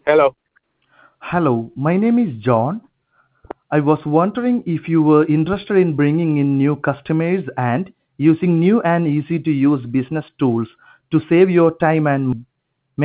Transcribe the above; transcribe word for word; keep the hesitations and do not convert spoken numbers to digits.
Hello. Hello, my name is John. I was wondering if you were interested in bringing in new customers and using new and easy to use business tools to save your time and